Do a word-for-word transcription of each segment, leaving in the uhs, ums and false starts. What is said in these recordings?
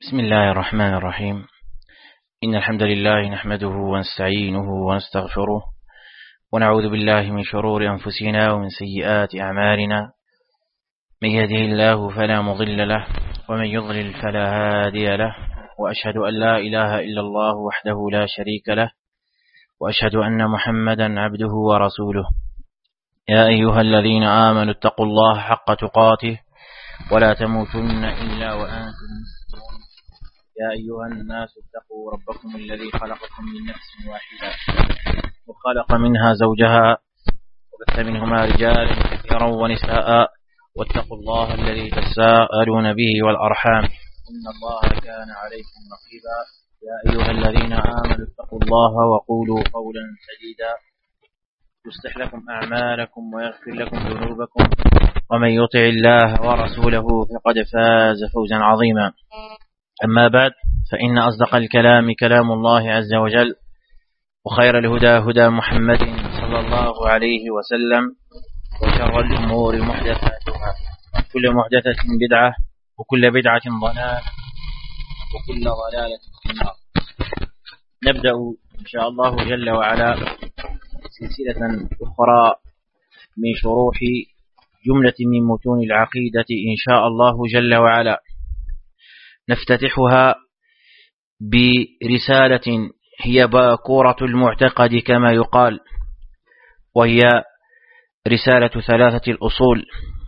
بسم الله الرحمن الرحيم. إن الحمد لله نحمده ونستعينه ونستغفره ونعوذ بالله من شرور أنفسنا ومن سيئات أعمالنا. من يهده الله فلا مضل له ومن يضلل فلا هادي له، وأشهد أن لا إله إلا الله وحده لا شريك له، وأشهد أن محمدا عبده ورسوله. يا أيها الذين آمنوا اتقوا الله حق تقاته ولا تموتن إلا وأنتم مسلمون. يا أيها الناس اتقوا ربكم الذي خلقكم من نفس واحدة وخلق منها زوجها وبث منهما رجالا كثيرا ونساء، واتقوا الله الذي تساءلون به والأرحام إن الله كان عليكم رقيبا. يا أيها الذين آمنوا اتقوا الله وقولوا قولا سديدا يصلح لكم أعمالكم ويغفر لكم ذنوبكم، ومن يطع الله ورسوله فقد فاز فوزا عظيما. أما بعد، فإن أصدق الكلام كلام الله عز وجل، وخير الهدى هدى محمد صلى الله عليه وسلم، وشر الأمور محدثاتها، كل محدثة بدعة، وكل بدعة ضلالة، وكل ضلالة في النار. نبدأ إن شاء الله جل وعلا سلسلة أخرى من شروح جملة من متون العقيدة إن شاء الله جل وعلا، نفتتحها برسالة هي باكورة المعتقد كما يقال، وهي رسالة ثلاثة الأصول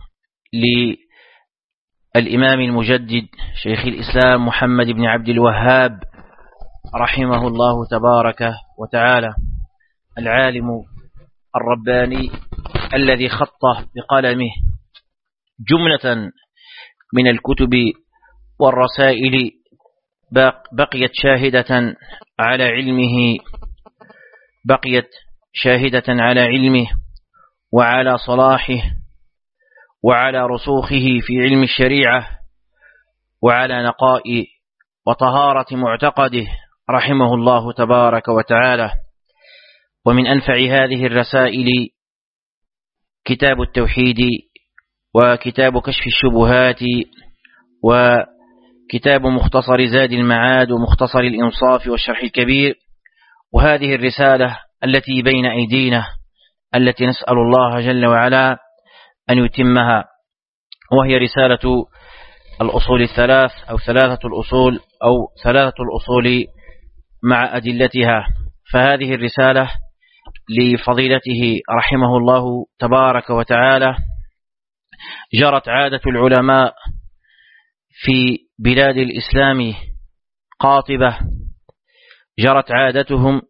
للإمام المجدد شيخ الإسلام محمد بن عبد الوهاب رحمه الله تبارك وتعالى، العالم الرباني الذي خط بقلمه جملة من الكتب والرسائل بقيت شاهدة على علمه بقيت شاهدة على علمه وعلى صلاحه وعلى رسوخه في علم الشريعة وعلى نقاء وطهارة معتقده رحمه الله تبارك وتعالى. ومن أنفع هذه الرسائل كتاب التوحيد، وكتاب كشف الشبهات، وكتاب مختصر زاد المعاد، ومختصر الإنصاف والشرح الكبير، وهذه الرسالة التي بين أيدينا التي نسأل الله جل وعلا أن يتمها، وهي رسالة الأصول الثلاث أو ثلاثة الأصول أو ثلاثة الأصول مع أدلتها. فهذه الرسالة لفضيلته رحمه الله تبارك وتعالى جرت عادة العلماء في بلاد الإسلام قاطبة، جرت عادتهم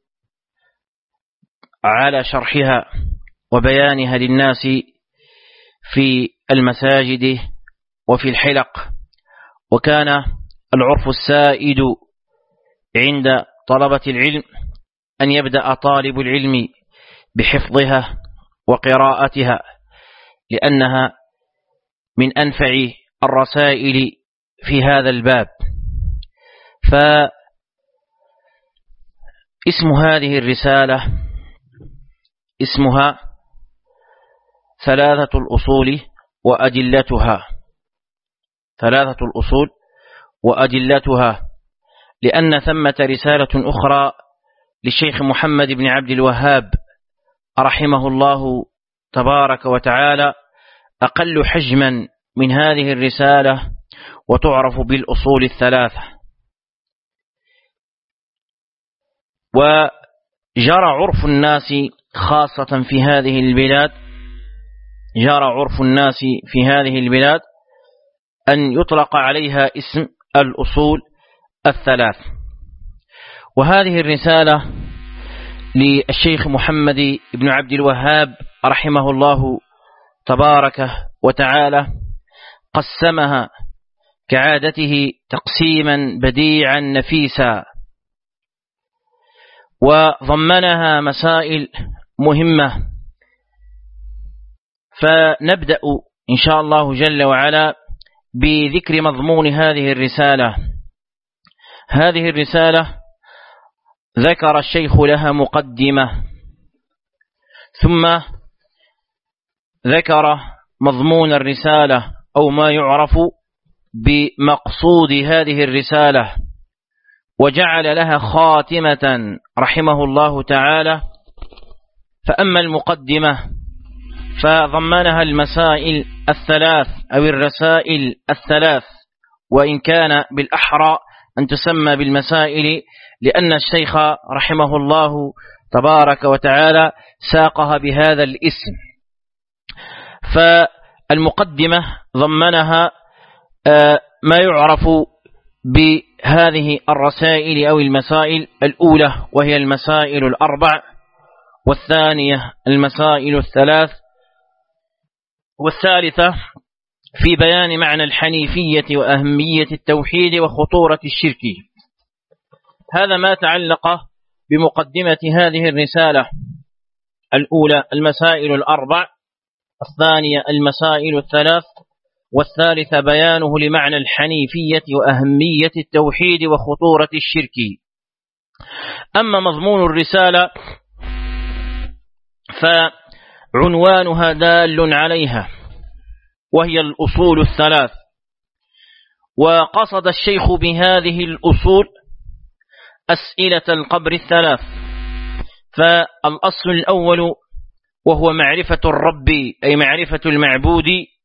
على شرحها وبيانها للناس في المساجد وفي الحلق، وكان العرف السائد عند طلبة العلم أن يبدأ طالب العلم بحفظها وقراءتها، لأنها من أنفع الرسائل في هذا الباب. فاسم هذه الرسالة اسمها ثلاثة الأصول وأدلتها، ثلاثة الأصول وأدلتها، لأن ثمة رسالة أخرى للشيخ محمد بن عبد الوهاب رحمه الله تبارك وتعالى أقل حجما من هذه الرسالة، وتعرف بالأصول الثلاثة. وجرى عرف الناس خاصة في هذه البلاد جرى عرف الناس في هذه البلاد أن يطلق عليها اسم الأصول الثلاث. وهذه الرسالة للشيخ محمد بن عبد الوهاب رحمه الله تبارك وتعالى قسمها كعادته تقسيما بديعا نفيسا، وضمنها مسائل مهمة. فنبدأ إن شاء الله جل وعلا بذكر مضمون هذه الرسالة. هذه الرسالة ذكر الشيخ لها مقدمة، ثم ذكر مضمون الرسالة أو ما يعرف بمقصود هذه الرسالة وجعل لها خاتمة رحمه الله تعالى. فأما المقدمة فضمنها المسائل الثلاث أو الرسائل الثلاث، وإن كان بالأحرى أن تسمى بالمسائل لأن الشيخ رحمه الله تبارك وتعالى ساقها بهذا الاسم. فالمقدمة ضمنها ما يعرف بهذه الرسائل أو المسائل الأولى وهي المسائل الأربع، والثانية المسائل الثلاث، والثالثة في بيان معنى الحنيفية وأهمية التوحيد وخطورة الشرك. هذا ما تعلق بمقدمة هذه الرسالة الأولى المسائل الأربع، الثانية المسائل الثلاث، والثالثة بيانه لمعنى الحنيفية وأهمية التوحيد وخطورة الشرك. أما مضمون الرسالة فعنوانها دال عليها وهي الأصول الثلاث، وقصد الشيخ بهذه الأصول أسئلة القبر الثلاث. فالأصل الأول وهو معرفة الرب أي معرفة المعبود،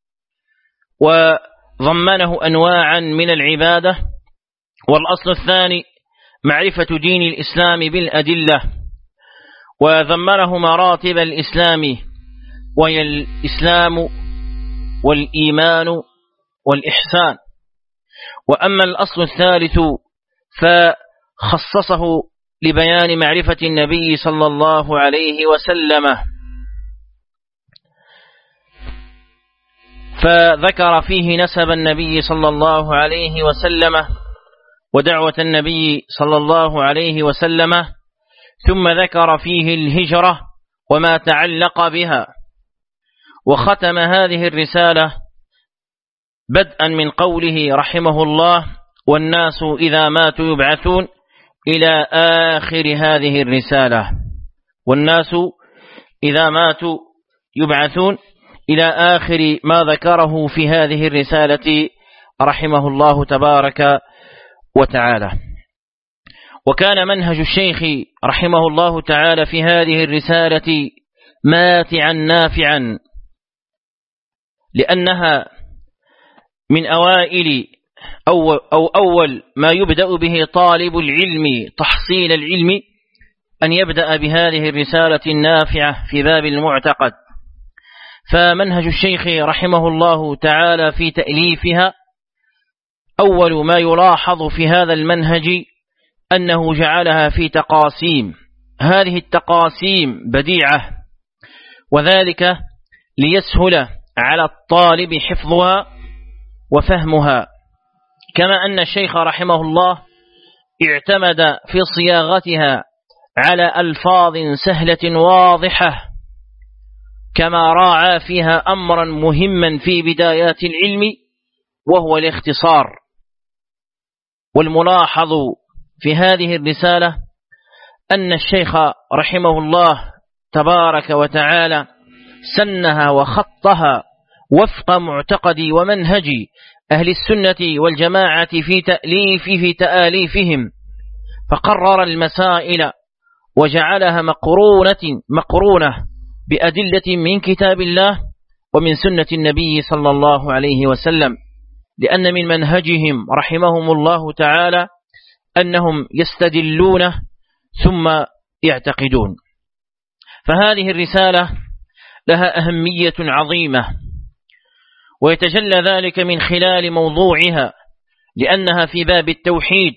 وضمنه أنواعا من العبادة. والأصل الثاني معرفة دين الإسلام بالأدلة، وضمنه مراتب الإسلام وهي الإسلام والإيمان والإحسان. وأما الأصل الثالث فخصصه لبيان معرفة النبي صلى الله عليه وسلم، فذكر فيه نسب النبي صلى الله عليه وسلم ودعوة النبي صلى الله عليه وسلم، ثم ذكر فيه الهجرة وما تعلق بها. وختم هذه الرسالة بدءا من قوله رحمه الله: والناس إذا ماتوا يبعثون، إلى آخر هذه الرسالة. والناس إذا ماتوا يبعثون إلى آخر ما ذكره في هذه الرسالة رحمه الله تبارك وتعالى. وكان منهج الشيخ رحمه الله تعالى في هذه الرسالة ماتعا نافعا، لأنها من أوائل أو, أو أول ما يبدأ به طالب العلم تحصيل العلم أن يبدأ بهذه الرسالة النافعة في باب المعتقد. فمنهج الشيخ رحمه الله تعالى في تأليفها أول ما يلاحظ في هذا المنهج أنه جعلها في تقاسيم. هذه التقاسيم بديعة، وذلك ليسهل على الطالب حفظها وفهمها. كما أن الشيخ رحمه الله اعتمد في صياغتها على ألفاظ سهلة واضحة، كما راعى فيها أمرا مهما في بدايات العلم وهو الاختصار. والملاحظ في هذه الرسالة أن الشيخ رحمه الله تبارك وتعالى سنها وخطها وفق معتقد ومنهج أهل السنة والجماعة في تأليف في تآليفهم، فقرر المسائل وجعلها مقرونة مقرونة بأدلة من كتاب الله ومن سنة النبي صلى الله عليه وسلم، لأن من منهجهم رحمهم الله تعالى أنهم يستدلون ثم يعتقدون. فهذه الرسالة لها أهمية عظيمة، ويتجلى ذلك من خلال موضوعها، لأنها في باب التوحيد،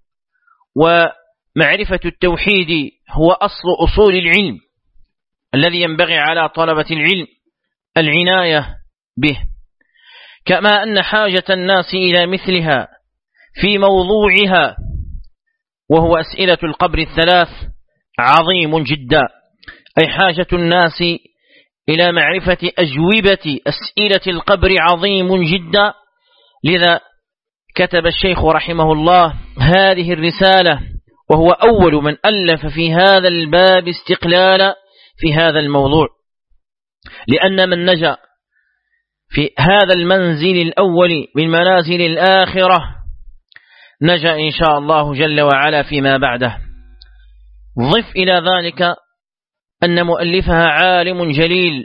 ومعرفة التوحيد هو أصل أصول العلم الذي ينبغي على طلبة العلم العناية به. كما أن حاجة الناس إلى مثلها في موضوعها وهو أسئلة القبر الثلاث عظيم جدا، أي حاجة الناس إلى معرفة أجوبة أسئلة القبر عظيم جدا. لذا كتب الشيخ رحمه الله هذه الرسالة، وهو أول من ألف في هذا الباب استقلالا في هذا الموضوع، لأن من نجا في هذا المنزل الأول من منازل الآخرة نجا إن شاء الله جل وعلا فيما بعده. ضف إلى ذلك أن مؤلفها عالم جليل،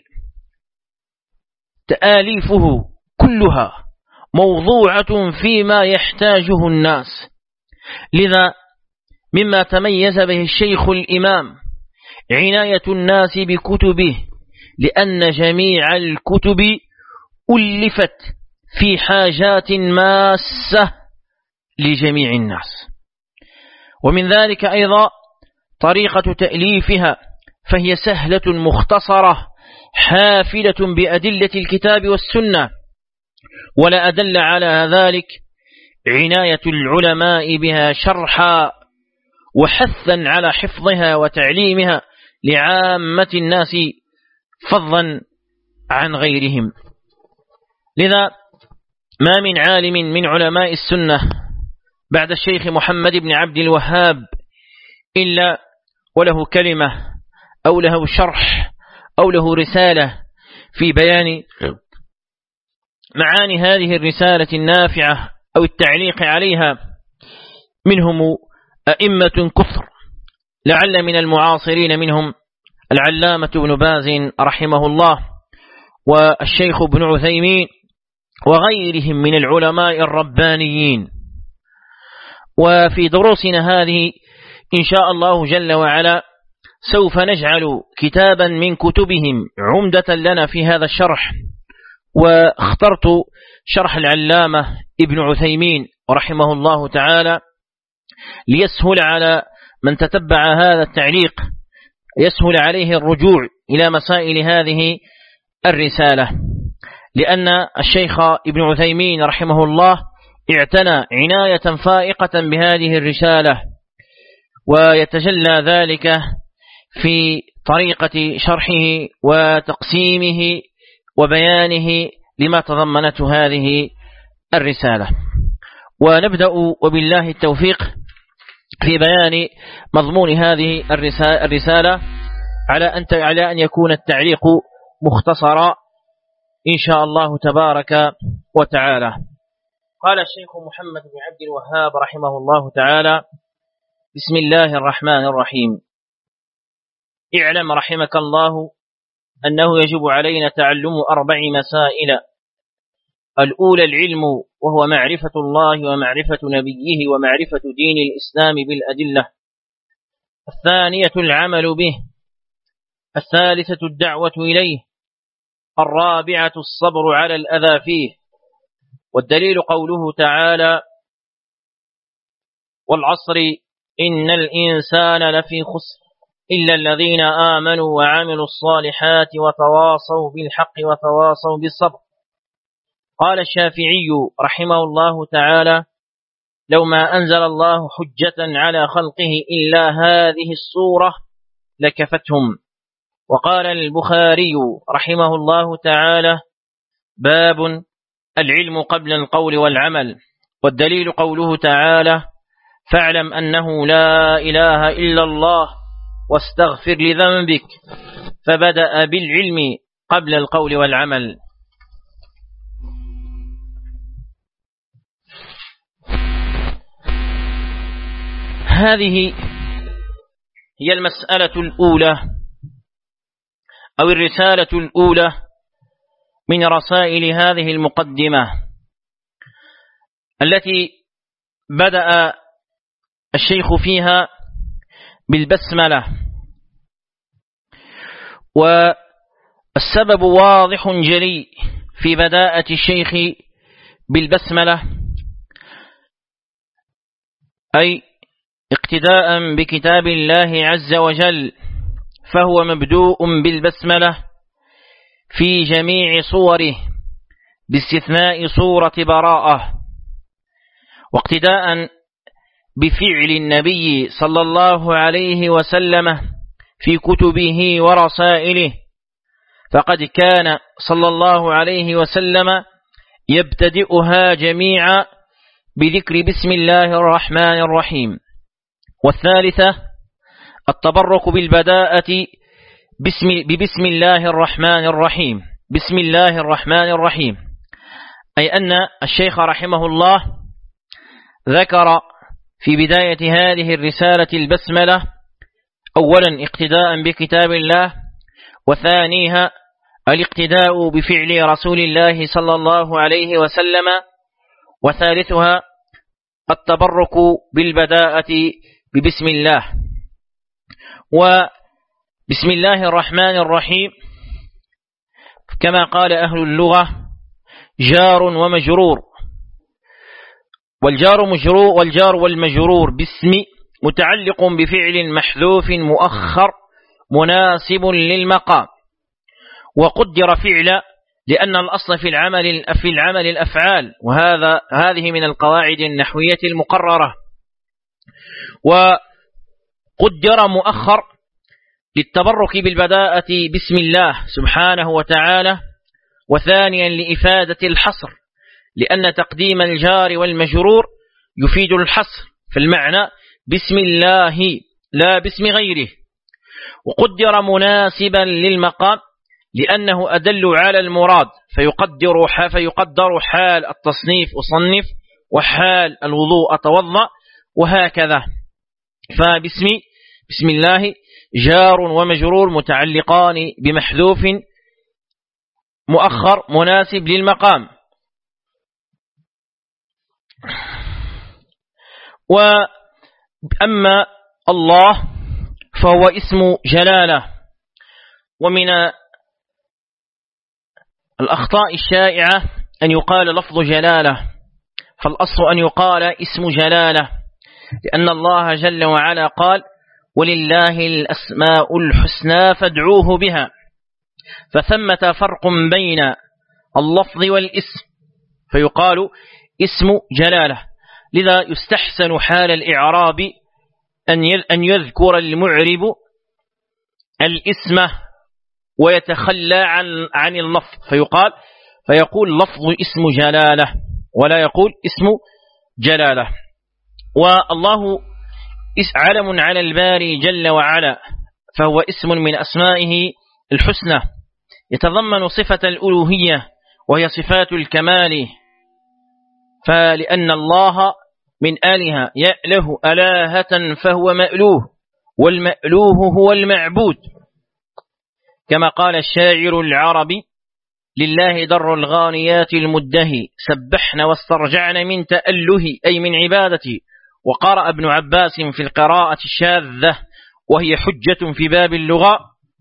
تآليفه كلها موضوعة فيما يحتاجه الناس، لذا مما تميز به الشيخ الإمام عناية الناس بكتبه، لأن جميع الكتب ألفت في حاجات ماسة لجميع الناس. ومن ذلك أيضا طريقة تأليفها، فهي سهلة مختصرة حافلة بأدلة الكتاب والسنة، ولا أدل على ذلك عناية العلماء بها شرحا وحثا على حفظها وتعليمها لعامة الناس فضلا عن غيرهم. لذا ما من عالم من علماء السنة بعد الشيخ محمد بن عبد الوهاب إلا وله كلمة أو له شرح أو له رسالة في بيان معاني هذه الرسالة النافعة أو التعليق عليها. منهم أئمة كثر، لعل من المعاصرين منهم العلامة ابن باز رحمه الله، والشيخ ابن عثيمين، وغيرهم من العلماء الربانيين. وفي دروسنا هذه إن شاء الله جل وعلا سوف نجعل كتابا من كتبهم عمدة لنا في هذا الشرح، واخترت شرح العلامة ابن عثيمين رحمه الله تعالى ليسهل على من تتبع هذا التعليق، يسهل عليه الرجوع إلى مسائل هذه الرسالة، لأن الشيخ ابن عثيمين رحمه الله اعتنى عناية فائقة بهذه الرسالة، ويتجلى ذلك في طريقة شرحه وتقسيمه وبيانه لما تضمنته هذه الرسالة. ونبدأ وبالله التوفيق في بيان مضمون هذه الرسالة على أن على أن يكون التعليق مختصرا إن شاء الله تبارك وتعالى. قال الشيخ محمد بن عبد الوهاب رحمه الله تعالى: بسم الله الرحمن الرحيم. اعلم رحمك الله أنه يجب علينا تعلم أربع مسائل. الأولى العلم، وهو معرفة الله ومعرفة نبيه ومعرفة دين الإسلام بالأدلة. الثانية العمل به. الثالثة الدعوة إليه. الرابعة الصبر على الأذى فيه. والدليل قوله تعالى: والعصر إن الإنسان لفي خسر إلا الذين آمنوا وعملوا الصالحات وتواصوا بالحق وتواصوا بالصبر. قال الشافعي رحمه الله تعالى: لو ما أنزل الله حجة على خلقه إلا هذه السورة لكفتهم. وقال البخاري رحمه الله تعالى: باب العلم قبل القول والعمل. والدليل قوله تعالى: فاعلم أنه لا إله إلا الله واستغفر لذنبك. فبدأ بالعلم قبل القول والعمل. هذه هي المسألة الأولى أو الرسالة الأولى من رسائل هذه المقدمة، التي بدأ الشيخ فيها بالبسملة. والسبب واضح جلي في بداءة الشيخ بالبسملة، أي اقتداء بكتاب الله عز وجل، فهو مبدوء بالبسملة في جميع صوره باستثناء سورة براءة، واقتداء بفعل النبي صلى الله عليه وسلم في كتبه ورسائله، فقد كان صلى الله عليه وسلم يبتدئها جميعا بذكر بسم الله الرحمن الرحيم. والثالثة التبرك بالبداءة بسم, ببسم الله الرحمن الرحيم، بسم الله الرحمن الرحيم، أي أن الشيخ رحمه الله ذكر في بداية هذه الرسالة البسملة أولا اقتداء بكتاب الله، وثانيها الاقتداء بفعل رسول الله صلى الله عليه وسلم، وثالثها التبرك بالبداءة ببسم الله. وبسم الله الرحمن الرحيم كما قال أهل اللغة جار ومجرور، والجار مجرور والجار والمجرور باسم متعلق بفعل محذوف مؤخر مناسب للمقام، وقدر فعل لأن الأصل في العمل في العمل الأفعال، وهذا هذه من القواعد النحوية المقررة. وقدر مؤخر للتبرك بالبداءة بسم الله سبحانه وتعالى، وثانيا لإفادة الحصر لأن تقديم الجار والمجرور يفيد الحصر في المعنى بسم الله لا باسم غيره. وقدر مناسبا للمقام لأنه أدل على المراد، فيقدر فيقدر حال التصنيف أصنف وحال الوضوء أتوضأ وهكذا. فبسم بسم الله جار ومجرور متعلقان بمحذوف مؤخر مناسب للمقام. وأما الله فهو اسم جلالة، ومن الأخطاء الشائعة أن يقال لفظ جلالة، فالأصل أن يقال اسم جلالة، لأن الله جل وعلا قال ولله الأسماء الحسنى فادعوه بها، فثمة فرق بين اللفظ والاسم، فيقال اسم جلالة. لذا يستحسن حال الإعراب أن يذكر المعرب الاسم ويتخلى عن عن اللفظ، فيقال فيقول لفظ اسم جلالة ولا يقول اسم جلالة. والله علم على الباري جل وعلا، فهو اسم من أسمائه الحسنى يتضمن صفة الألوهية وهي صفات الكمال، فلأن الله من آلهة يأله ألاهة فهو مألوه، والمألوه هو المعبود، كما قال الشاعر العربي لله در الغانيات المدهي سبحن واسترجعن من تأله أي من عبادتي. وقرأ ابن عباس في القراءة الشاذة وهي حجة في باب اللغة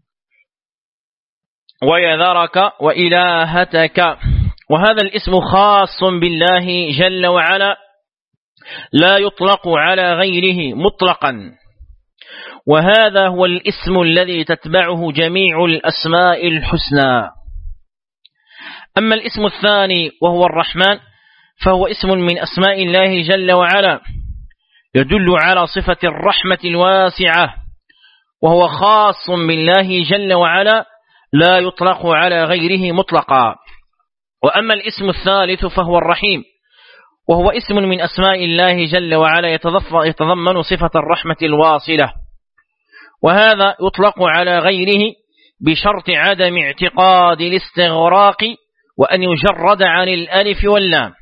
ويذرك وإلهتك، وهذا الاسم خاص بالله جل وعلا لا يطلق على غيره مطلقا، وهذا هو الاسم الذي تتبعه جميع الأسماء الحسنى. أما الاسم الثاني وهو الرحمن فهو اسم من أسماء الله جل وعلا يدل على صفة الرحمة الواسعة، وهو خاص بالله جل وعلا لا يطلق على غيره مطلقا. وأما الاسم الثالث فهو الرحيم، وهو اسم من أسماء الله جل وعلا يتضمن صفة الرحمة الواصلة، وهذا يطلق على غيره بشرط عدم اعتقاد الاستغراق وأن يجرد عن الألف واللام.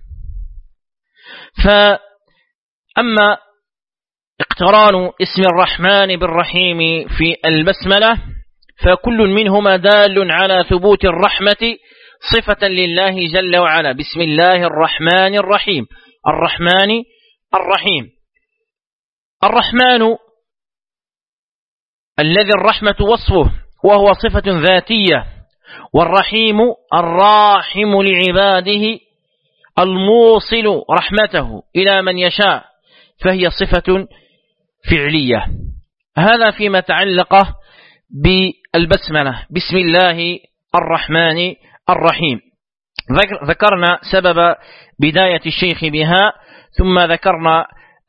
فأما اقتران اسم الرحمن بالرحيم في البسملة فكل منهما دال على ثبوت الرحمة صفة لله جل وعلا. بسم الله الرحمن الرحيم، الرحمن الرحيم. الرحمن الذي الرحمة وصفه وهو صفة ذاتية، والرحيم الراحم لعباده الموصل رحمته إلى من يشاء، فهي صفة فعلية. هذا فيما تعلق بالبسملة بسم الله الرحمن الرحيم. ذكرنا سبب بداية الشيخ بها، ثم ذكرنا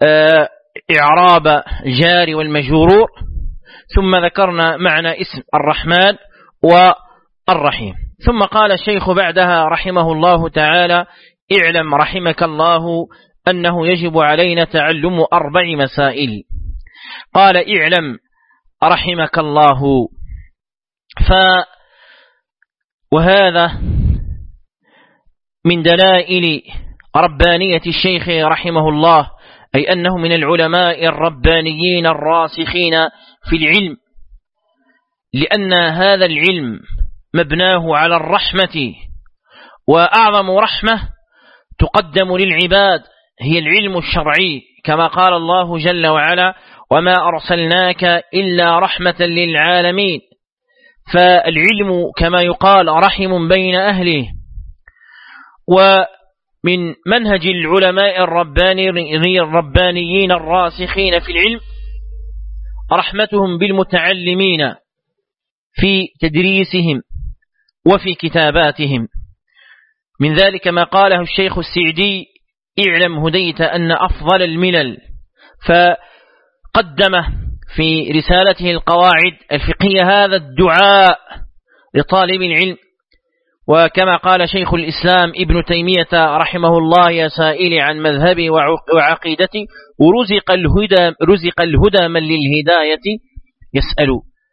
إعراب جار والمجرور، ثم ذكرنا معنى اسم الرحمن والرحيم. ثم قال الشيخ بعدها رحمه الله تعالى: اعلم رحمك الله أنه يجب علينا تعلم أربع مسائل. قال: اعلم رحمك الله. وهذا من دلائل ربانية الشيخ رحمه الله، أي أنه من العلماء الربانيين الراسخين في العلم، لأن هذا العلم مبناه على الرحمة، وأعظم رحمة تقدم للعباد هي العلم الشرعي، كما قال الله جل وعلا: وما أرسلناك إلا رحمة للعالمين. فالعلم كما يقال رحم بين أهله. ومن منهج العلماء الربانيين الراسخين في العلم رحمتهم بالمتعلمين في تدريسهم وفي كتاباتهم. من ذلك ما قاله الشيخ السعدي: اعلم هديت أن أفضل الملل، فقدم في رسالته القواعد الفقهية هذا الدعاء لطالب العلم. وكما قال شيخ الإسلام ابن تيمية رحمه الله: يا سائلي عن مذهبي وعقيدتي، ورزق الهدى, رزق الهدى من للهداية يسأل.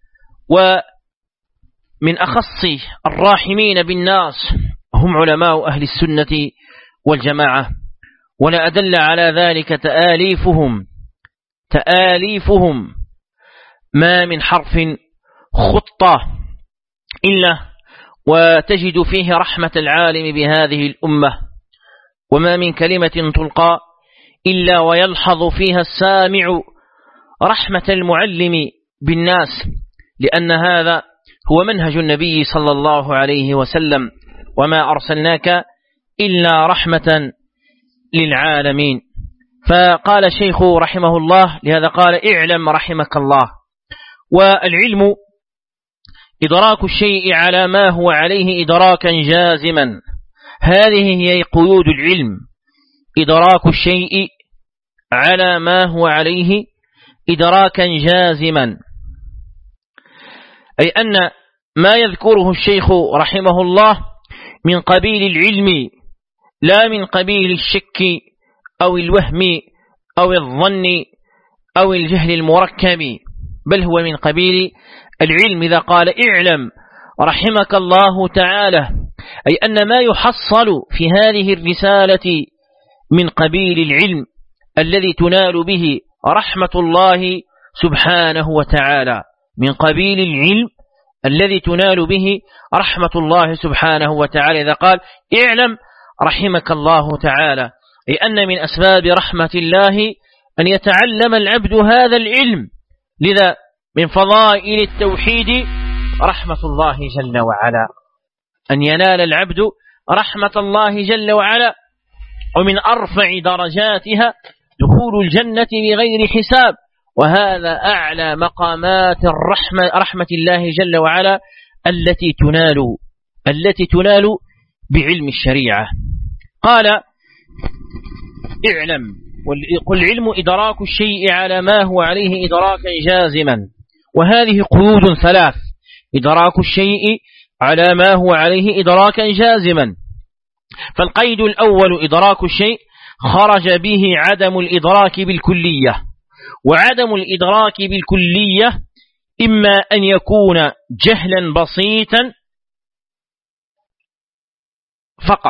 ومن أخص الراحمين بالناس هم علماء أهل السنة والجماعة، ولا أدل على ذلك تآليفهم تآليفهم ما من حرف خطة إلا وتجد فيه رحمة العالم بهذه الأمة، وما من كلمة تلقى إلا ويلحظ فيها السامع رحمة المعلم بالناس، لأن هذا هو منهج النبي صلى الله عليه وسلم: وما أرسلناك إلا رحمة للعالمين. فقال الشيخ رحمه الله لهذا قال: اعلم رحمك الله. والعلم إدراك الشيء على ما هو عليه إدراكا جازما، هذه هي قيود العلم: إدراك الشيء على ما هو عليه إدراكا جازما، أي أن ما يذكره الشيخ رحمه الله من قبيل العلم، لا من قبيل الشك أو الوهم أو الظن أو الجهل المركب، بل هو من قبيل العلم. إذا قال اعلم رحمك الله تعالى، أي أن ما يحصل في هذه الرسالة من قبيل العلم الذي تنال به رحمة الله سبحانه وتعالى، من قبيل العلم الذي تنال به رحمة الله سبحانه وتعالى. إذا قال اعلم رحمك الله تعالى، أي أن من أسباب رحمة الله أن يتعلم العبد هذا العلم. لذا من فضائل التوحيد رحمة الله جل وعلا، أن ينال العبد رحمة الله جل وعلا، ومن أرفع درجاتها دخول الجنة بغير حساب، وهذا أعلى مقامات الرحمة رحمة الله جل وعلا التي تنال التي تنال بعلم الشريعة. قال اعلم، قل علم إدراك الشيء على ما هو عليه إدراكا جازما، وهذه قيود ثلاث: إدراك الشيء على ما هو عليه إدراكا جازما. فالقيد الأول إدراك الشيء خرج به عدم الإدراك بالكلية، وعدم الإدراك بالكلية إما أن يكون جهلا بسيطا فقط،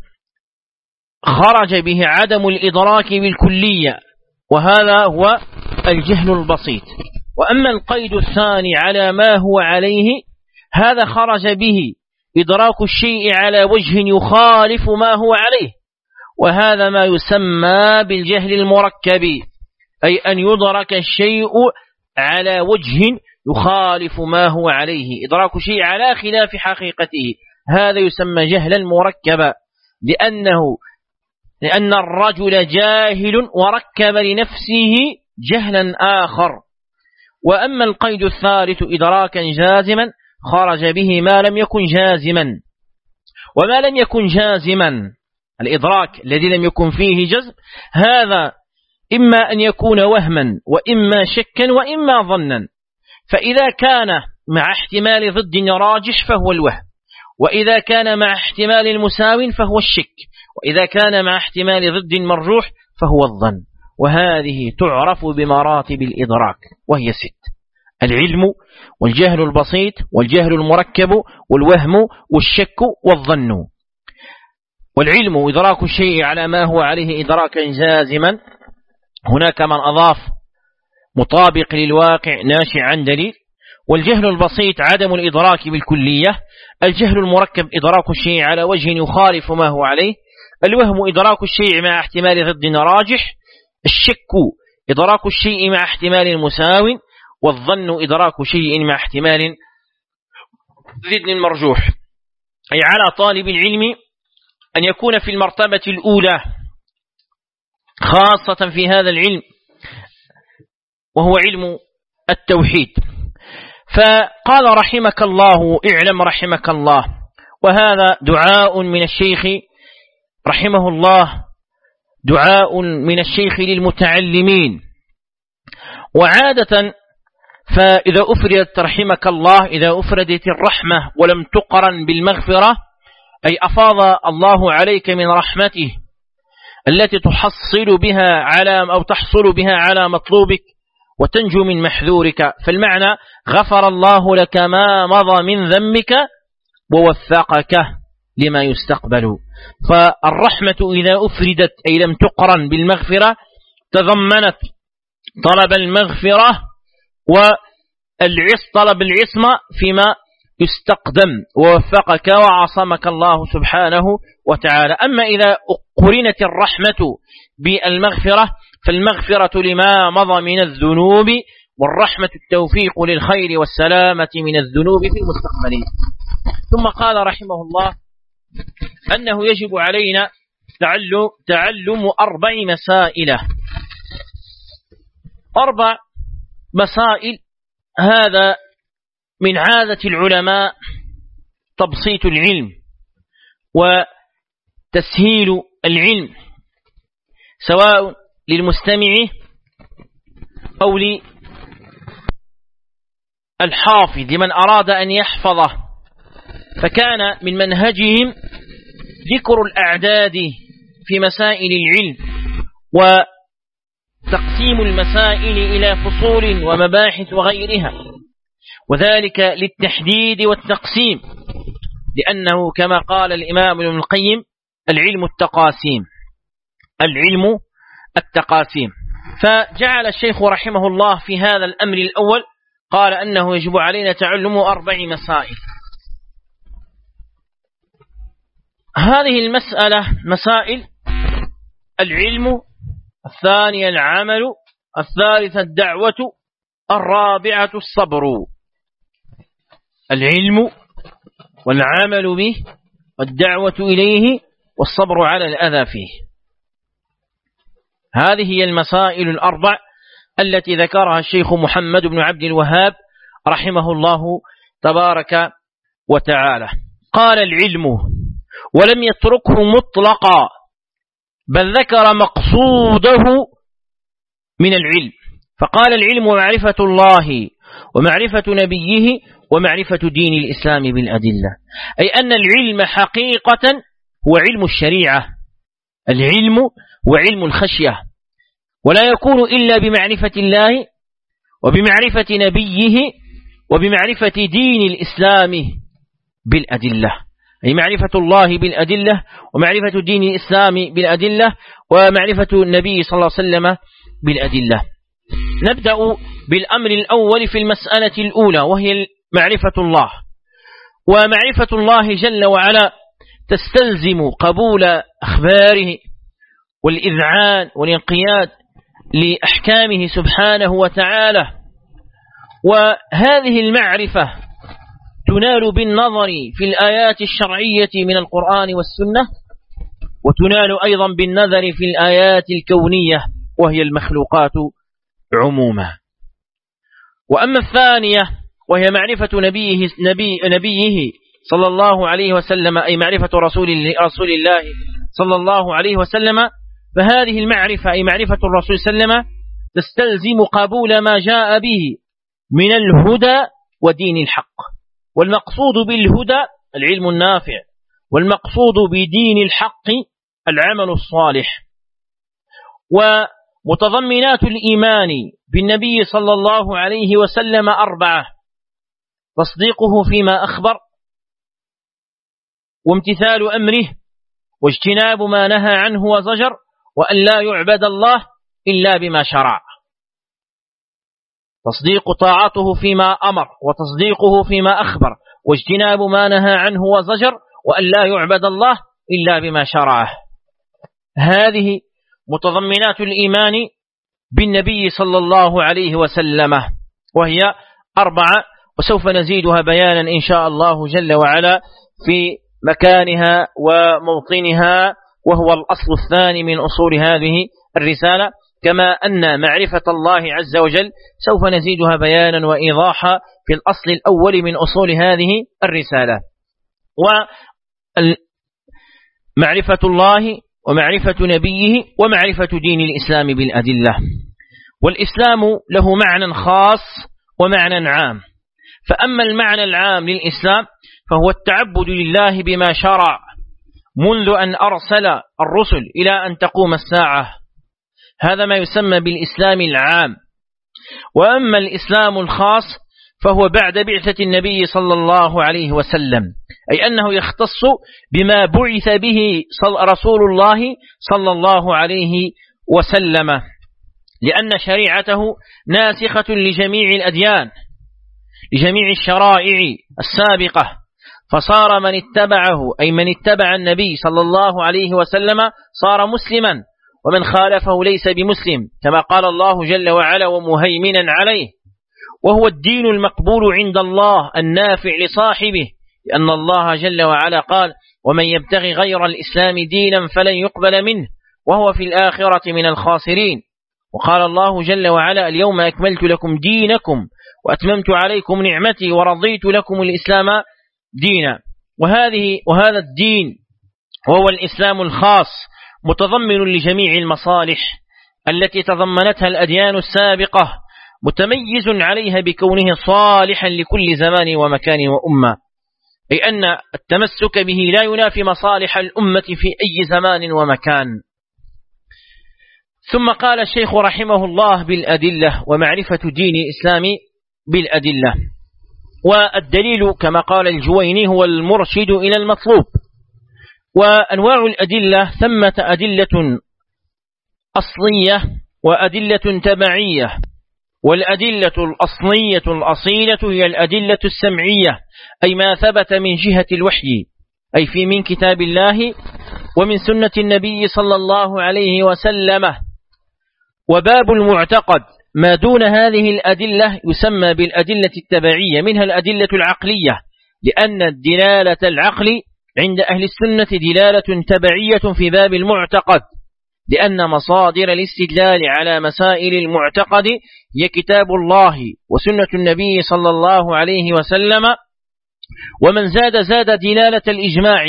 خرج به عدم الإدراك بالكلية، وهذا هو الجهل البسيط. وأما القيد الثاني على ما هو عليه، هذا خرج به إدراك الشيء على وجه يخالف ما هو عليه، وهذا ما يسمى بالجهل المركب، أي أن يدرك الشيء على وجه يخالف ما هو عليه، إدراك الشيء على خلاف حقيقته، هذا يسمى جهلا مركبا، لأنه لأن الرجل جاهل وركب لنفسه جهلا آخر. وأما القيد الثالث إدراكا جازما، خرج به ما لم يكن جازما، وما لم يكن جازما الإدراك الذي لم يكن فيه جزم، هذا إما أن يكون وهما وإما شكا وإما ظنا، فإذا كان مع احتمال ضد راجح فهو الوهم، وإذا كان مع احتمال المساو فهو الشك، وإذا كان مع احتمال ضد مرجوح فهو الظن. وهذه تعرف بمراتب الإدراك وهي ست: العلم والجهل البسيط والجهل المركب والوهم والشك والظن. والعلم إدراك الشيء على ما هو عليه إدراكا جازما، هناك من أضاف مطابق للواقع ناشئ عن دليل. والجهل البسيط عدم الإدراك بالكلية. الجهل المركب إدراك الشيء على وجه يخالف ما هو عليه. الوهم إدراك الشيء مع احتمال ضد راجح. الشك إدراك الشيء مع احتمال مساو. والظن إدراك شيء مع احتمال ضد مرجوح. أي على طالب العلم أن يكون في المرتبة الأولى خاصة في هذا العلم وهو علم التوحيد. فقال رحمك الله اعلم رحمك الله، وهذا دعاء من الشيخ رحمه الله، دعاء من الشيخ للمتعلمين. وعادة فإذا أفردت رحمك الله، إذا أفردت الرحمة ولم تقرن بالمغفرة، أي أفاض الله عليك من رحمته التي تحصل بها على أو تحصل بها على مطلوبك وتنجو من محذورك. فالمعنى غفر الله لك ما مضى من ذنبك ووفقك لما يستقبل. فالرحمة إذا أفردت أي لم تقرن بالمغفرة تضمنت طلب المغفرة والعص طلب العصمة فيما يستقدم، ووفقك وعصمك الله سبحانه وتعالى. أما إذا قرنت الرحمة بالمغفرة فالمغفرة لما مضى من الذنوب، والرحمة التوفيق للخير والسلامة من الذنوب في المستقبل. ثم قال رحمه الله أنه يجب علينا تعلم, تعلم أربع مسائل. أربع مسائل، هذا من عادة العلماء تبسيط العلم وتسهيل العلم سواء للمستمع أو للحافظ لمن أراد أن يحفظه. فكان من منهجهم ذكر الأعداد في مسائل العلم وتقسيم المسائل إلى فصول ومباحث وغيرها، وذلك للتحديد والتقسيم، لأنه كما قال الإمام ابن القيم العلم التقاسيم، العلم التقاسيم. فجعل الشيخ رحمه الله في هذا الأمر الأول قال أنه يجب علينا تعلم أربع مسائل. هذه المسألة مسائل: العلم، الثانية العمل، الثالثة الدعوة، الرابعة الصبر. العلم والعمل به والدعوة إليه والصبر على الأذى فيه. هذه هي المسائل الأربع التي ذكرها الشيخ محمد بن عبد الوهاب رحمه الله تبارك وتعالى. قال العلم ولم يتركه مطلقا، بل ذكر مقصوده من العلم، فقال العلم معرفة الله ومعرفة نبيه ومعرفة دين الإسلام بالأدلة، أي أن العلم حقيقة هو علم الشريعة، العلم هو علم الخشية، ولا يكون إلا بمعرفة الله وبمعرفة نبيه وبمعرفة دين الإسلام بالأدلة، أي معرفة الله بالأدلة ومعرفة دين الإسلام بالأدلة ومعرفة النبي صلى الله عليه وسلم بالأدلة. نبدأ بالأمر الأول في المسألة الأولى وهي معرفة الله. ومعرفة الله جل وعلا تستلزم قبول أخباره والإذعان والانقياد لأحكامه سبحانه وتعالى. وهذه المعرفة تنال بالنظر في الآيات الشرعية من القرآن والسنة، وتنال أيضا بالنظر في الآيات الكونية وهي المخلوقات عموما. وأما الثانية وهي معرفة نبيه, نبي نبيه صلى الله عليه وسلم، أي معرفة رسول رسول الله صلى الله عليه وسلم، فهذه المعرفة أي معرفة الرسول صلى الله عليه وسلم تستلزم قبول ما جاء به من الهدى ودين الحق. والمقصود بالهدى العلم النافع، والمقصود بدين الحق العمل الصالح. متضمنات الإيمان بالنبي صلى الله عليه وسلم أربعة: تصديقه فيما أخبر، وامتثال أمره، واجتناب ما نهى عنه وزجر، وأن لا يعبد الله إلا بما شرع. تصديق طاعته فيما أمر، وتصديقه فيما أخبر، واجتناب ما نهى عنه وزجر، وأن لا يعبد الله إلا بما شرعه. هذه متضمنات الإيمان بالنبي صلى الله عليه وسلم، وهي أربعة، وسوف نزيدها بيانا إن شاء الله جل وعلا في مكانها وموطنها، وهو الأصل الثاني من أصول هذه الرسالة، كما أن معرفة الله عز وجل سوف نزيدها بيانا وإيضاحا في الأصل الأول من أصول هذه الرسالة. ومعرفة الله ومعرفة نبيه ومعرفة دين الإسلام بالأدلة. والإسلام له معنى خاص ومعنى عام. فأما المعنى العام للإسلام فهو التعبد لله بما شرع منذ أن أرسل الرسل إلى أن تقوم الساعة، هذا ما يسمى بالإسلام العام. وأما الإسلام الخاص فهو بعد بعثة النبي صلى الله عليه وسلم، أي أنه يختص بما بعث به رسول الله صلى الله عليه وسلم، لأن شريعته ناسخة لجميع الأديان، لجميع الشرائع السابقة، فصار من اتبعه أي من اتبع النبي صلى الله عليه وسلم صار مسلما، ومن خالفه ليس بمسلم، كما قال الله جل وعلا ومهيمنا عليه. وهو الدين المقبول عند الله النافع لصاحبه، لأن الله جل وعلا قال: ومن يبتغي غير الإسلام دينا فلن يقبل منه وهو في الآخرة من الخاسرين. وقال الله جل وعلا: اليوم أكملت لكم دينكم وأتممت عليكم نعمتي ورضيت لكم الإسلام دينا. وهذه وهذا الدين وهو الإسلام الخاص متضمن لجميع المصالح التي تضمنتها الأديان السابقة، متميز عليها بكونه صالحا لكل زمان ومكان وأمة، أي أن التمسك به لا ينافي مصالح الأمة في أي زمان ومكان. ثم قال الشيخ رحمه الله: بالأدلة، ومعرفة دين الإسلام بالأدلة. والدليل كما قال الجويني هو المرشد إلى المطلوب. وأنواع الأدلة ثمة أدلة أصلية وأدلة تبعية. والأدلة الأصلية الأصيلة هي الأدلة السمعية، أي ما ثبت من جهة الوحي، أي في من كتاب الله ومن سنة النبي صلى الله عليه وسلم. وباب المعتقد ما دون هذه الأدلة يسمى بالأدلة التبعية، منها الأدلة العقلية، لأن الدلالة العقل عند أهل السنة دلالة تبعية في باب المعتقد، لأن مصادر الاستدلال على مسائل المعتقد هي كتاب الله وسنة النبي صلى الله عليه وسلم. ومن زاد زاد دلالة الإجماع،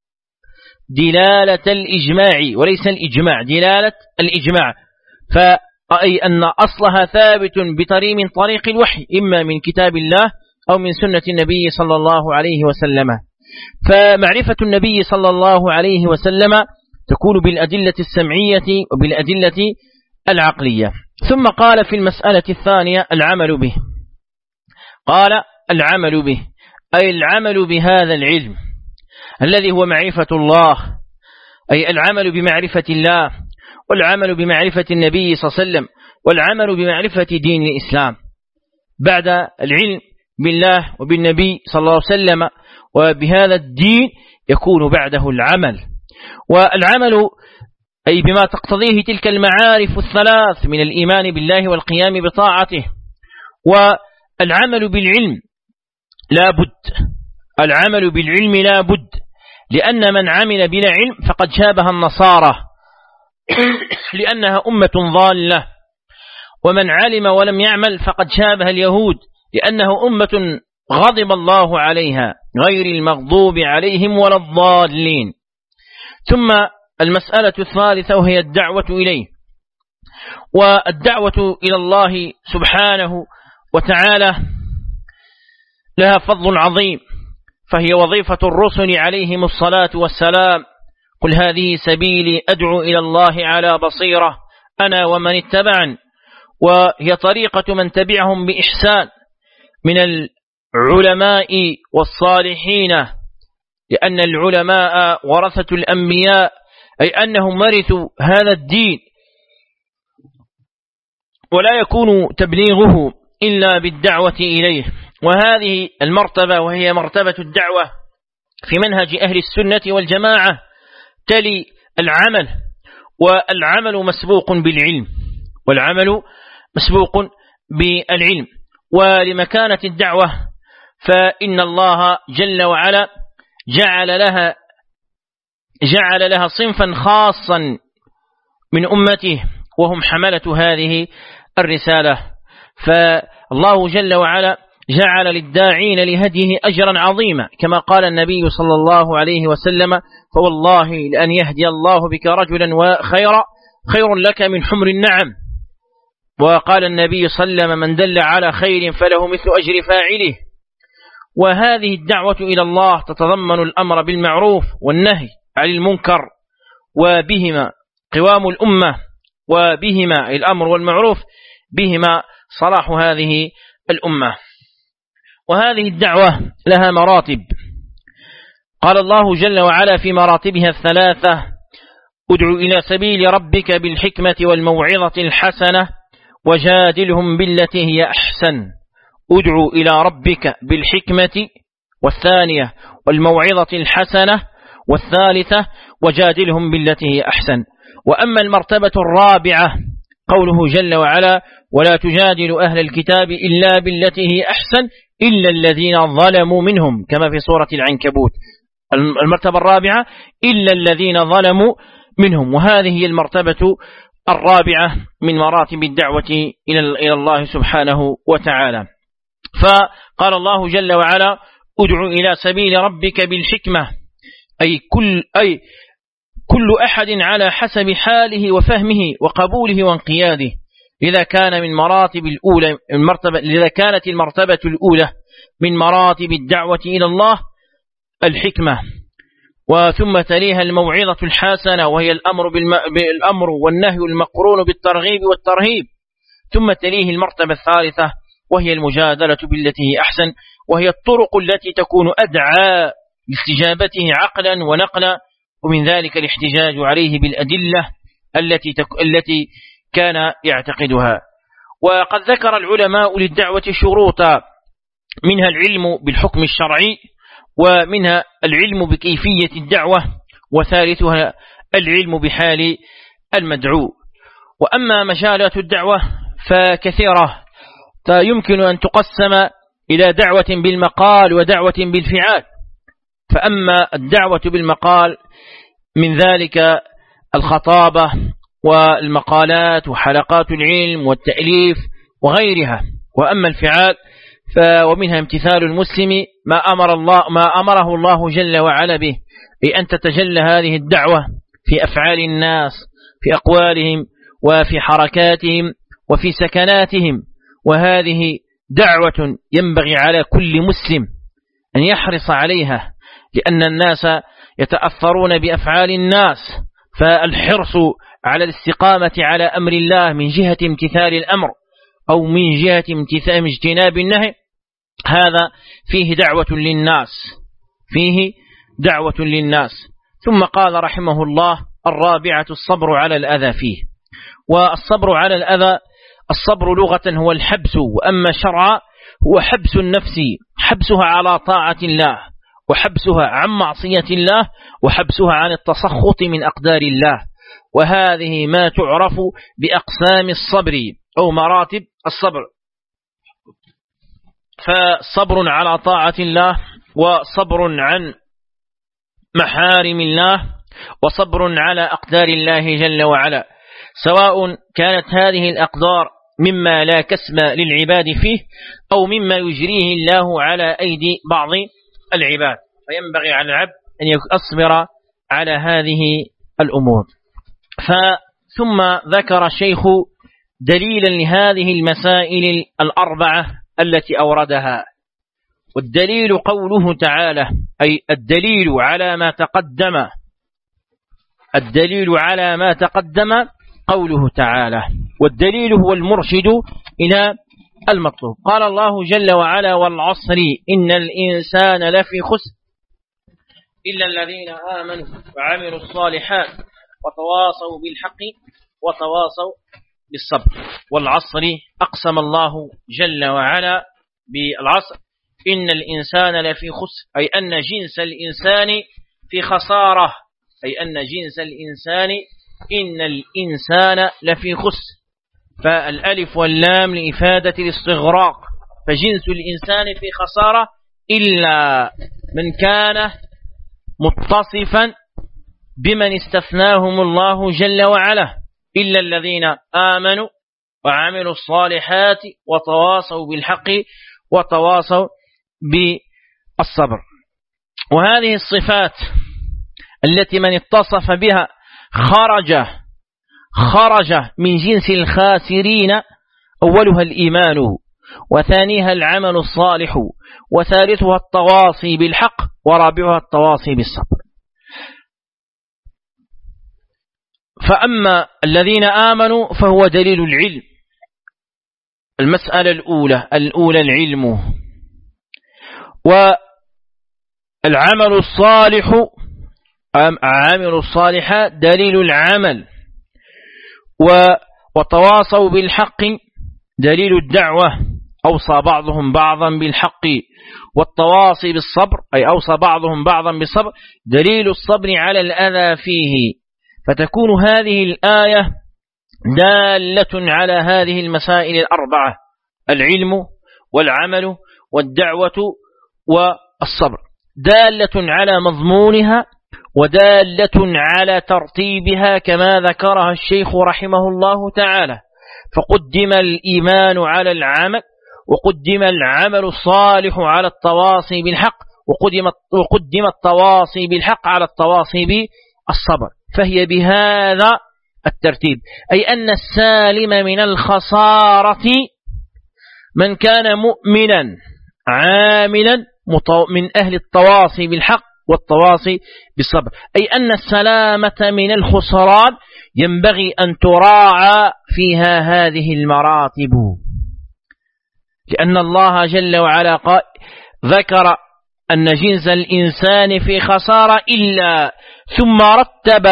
دلالة الإجماع وليس الإجماع، دلالة الإجماع، فأي أن أصلها ثابت بطريق من طريق الوحي، إما من كتاب الله أو من سنة النبي صلى الله عليه وسلم. فمعرفة النبي صلى الله عليه وسلم تكون بالأدلة السمعية وبالأدلة العقلية. ثم قال في المسألة الثانية: العمل به. قال: العمل به أي العمل بهذا العلم الذي هو معرفة الله، أي العمل بمعرفة الله، والعمل بمعرفة النبي صلى الله عليه وسلم، والعمل بمعرفة دين الإسلام. بعد العلم بالله وبالنبي صلى الله عليه وسلم وبهذا الدين يكون بعده العمل. والعمل أي بما تقتضيه تلك المعارف الثلاث من الإيمان بالله والقيام بطاعته. والعمل بالعلم لا بد، العمل بالعلم لا بد، لأن من عمل بلا علم فقد شابه النصارى لأنها أمة ضالة، ومن علم ولم يعمل فقد شابه اليهود لأنه أمة غضب الله عليها غير المغضوب عليهم ولا الضالين. ثم المسألة الثالثة وهي الدعوة إليه. والدعوة إلى الله سبحانه وتعالى لها فضل عظيم، فهي وظيفة الرسل عليهم الصلاة والسلام: قل هذه سبيلي أدعو إلى الله على بصيرة أنا ومن اتبعن، وهي طريقة من تبعهم بإحسان من العلماء والصالحين، لأن العلماء ورثة الأنبياء، أي أنهم ورثوا هذا الدين، ولا يكون تبليغه إلا بالدعوة إليه. وهذه المرتبة وهي مرتبة الدعوة في منهج أهل السنة والجماعة تلي العمل، والعمل مسبوق بالعلم، والعمل مسبوق بالعلم. ولمكانة الدعوة فإن الله جل وعلا جعل لها جعل لها صنفا خاصا من أمته، وهم حملة هذه الرسالة. فالله جل وعلا جعل للداعين لهديه أجرا عظيما، كما قال النبي صلى الله عليه وسلم: فوالله لأن يهدي الله بك رجلا وخيرا خير لك من حمر النعم. وقال النبي صلى الله عليه وسلم: من دل على خير فله مثل أجر فاعله. وهذه الدعوة إلى الله تتضمن الأمر بالمعروف والنهي عن المنكر، وبهما قوام الأمة، وبهما الأمر والمعروف بهما صلاح هذه الأمة. وهذه الدعوة لها مراتب، قال الله جل وعلا في مراتبها الثلاثة: ادع إلى سبيل ربك بالحكمة والموعظة الحسنة وجادلهم بالتي هي أحسن. ادع إلى ربك بالحكمة، والثانية والموعظة الحسنة، والثالثة وجادلهم بالتي هي أحسن. وأما المرتبة الرابعة قوله جل وعلا: ولا تجادل أهل الكتاب إلا بالتي هي أحسن إلا الذين ظلموا منهم، كما في سورة العنكبوت. المرتبة الرابعة إلا الذين ظلموا منهم، وهذه هي المرتبة الرابعة من مراتب الدعوة إلى الله سبحانه وتعالى. فقال الله جل وعلا: ادع إلى سبيل ربك بالحكمة، أي كل, أي كل أحد على حسب حاله وفهمه وقبوله وانقياده. إذا كان من مراتب الأولى المرتبة إذا كانت المرتبة الأولى من مراتب الدعوة إلى الله الحكمة، وثم تليها الموعظة الحسنة وهي الأمر بالأمر والنهي المقرون بالترغيب والترهيب، ثم تليه المرتبة الثالثة وهي المجادلة بالتي هي أحسن، وهي الطرق التي تكون أدعى لاستجابته عقلا ونقلا، ومن ذلك الاحتجاج عليه بالأدلة التي تك... التي كان يعتقدها. وقد ذكر العلماء للدعوة شروطا، منها العلم بالحكم الشرعي، ومنها العلم بكيفية الدعوة، وثالثها العلم بحال المدعو. وأما مجالات الدعوة فكثيرة، فيمكن أن تقسم إلى دعوة بالمقال ودعوة بالفعال. فأما الدعوة بالمقال من ذلك الخطابة والمقالات وحلقات العلم والتأليف وغيرها. وأما الفعال ومنها امتثال المسلم ما أمر الله ما أمره الله جل وعلا به، بأن تتجلى هذه الدعوة في أفعال الناس، في أقوالهم وفي حركاتهم وفي سكناتهم. وهذه دعوة ينبغي على كل مسلم أن يحرص عليها، لأن الناس يتأثرون بأفعال الناس، فالحرص على الاستقامة على أمر الله من جهة امتثال الأمر أو من جهة امتثال اجتناب النهي، هذا فيه دعوة للناس فيه دعوة للناس. ثم قال رحمه الله: الرابعة الصبر على الأذى فيه. والصبر على الأذى، الصبر لغة هو الحبس، وأما شرعا هو حبس النفس، حبسها على طاعة الله، وحبسها عن معصية الله، وحبسها عن التسخط من أقدار الله. وهذه ما تعرف بأقسام الصبر أو مراتب الصبر. فصبر على طاعة الله، وصبر عن محارم الله، وصبر على أقدار الله جل وعلا، سواء كانت هذه الأقدار مما لا كسب للعباد فيه أو مما يجريه الله على أيدي بعض العباد، فينبغي على العبد أن يصبر على هذه الأمور. ثم ذكر الشيخ دليلا لهذه المسائل الأربعة التي أوردها. والدليل قوله تعالى، أي الدليل على ما تقدم الدليل على ما تقدم قوله تعالى، والدليل هو المرشد إلى المطلوب. قال الله جل وعلا: والعصر إن الإنسان لفي خسر إلا الذين آمنوا وعملوا الصالحات وتواصوا بالحق وتواصوا بالصبر. والعصر أقسم الله جل وعلا بالعصر إن الإنسان لفي خسر، أي أن جنس الإنسان في خسارة، أي أن جنس الإنسان إن الإنسان لفي خسر. فالألف واللام لإفادة الاستغراق، فجنس الإنسان في خسارة إلا من كان متصفا بمن استثناهم الله جل وعلا، إلا الذين آمنوا وعملوا الصالحات وتواصوا بالحق وتواصوا بالصبر. وهذه الصفات التي من اتصف بها خرج خرج من جنس الخاسرين، أولها الإيمان، وثانيها العمل الصالح، وثالثها التواصي بالحق، ورابعها التواصي بالصبر. فأما الذين آمنوا فهو دليل العلم. المسألة الأولى الأولى العلم، والعمل الصالح عامل الصالحات دليل العمل، وتواصوا بالحق دليل الدعوة، أوصى بعضهم بعضا بالحق، والتواصي بالصبر أي أوصى بعضهم بعضا بالصبر دليل الصبر على الأذى فيه. فتكون هذه الآية دالة على هذه المسائل الأربعة: العلم والعمل والدعوة والصبر، دالة على مضمونها ودالة على ترتيبها كما ذكرها الشيخ رحمه الله تعالى. فقدم الإيمان على العمل، وقدم العمل الصالح على التواصي بالحق، وقدم وقدم التواصي بالحق على التواصي بالصبر. فهي بهذا الترتيب، أي أن السالم من الخسارة من كان مؤمنا عاملا من أهل التواصي بالحق والتواصي بالصبر، أي أن السلامة من الخسران ينبغي أن تراعى فيها هذه المراتب، لأن الله جل وعلا ذكر أن جنس الإنسان في خسارة إلا، ثم رتب